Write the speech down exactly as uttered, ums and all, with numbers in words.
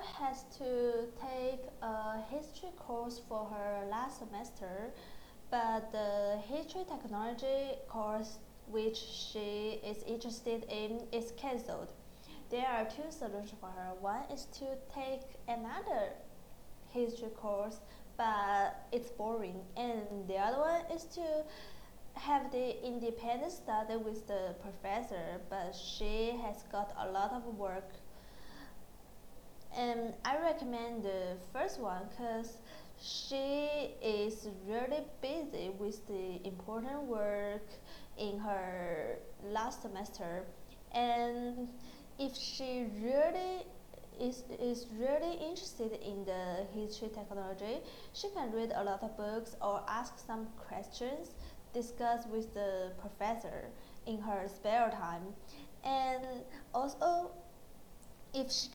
has to take a history course for her last semester, but the history technology course which she is interested in is cancelled. There are two solutions for her. One is to take another history course, but it's boring, and the other one is to have the independent study with the professor, but she has got a lot of work. And I recommend the first one because she is really busy with the important work in her last semester. And if she really is, is really interested in the history technology, she can read a lot of books or ask some questions, discuss with the professor in her spare time. And also, if she